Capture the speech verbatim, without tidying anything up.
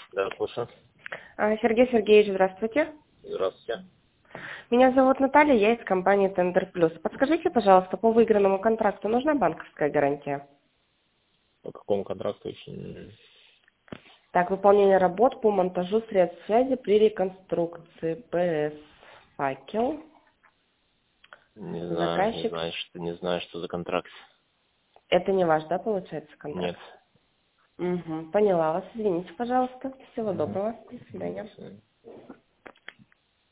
Да, слушаю. А, Сергей Сергеевич, здравствуйте. Здравствуйте. Меня зовут Наталья, я из компании Tender Plus. Подскажите, пожалуйста, по выигранному контракту нужна банковская гарантия? По какому контракту еще? не- Так, выполнение работ по монтажу средств связи при реконструкции ПС «Факел». Не знаю, не Заказчик. знаю, что не знаю, что за контракт. Это не ваш, да, получается, Нет. контракт? Угу, поняла вас. Извините, пожалуйста. Всего Мгм. доброго. До До свидания. свидания.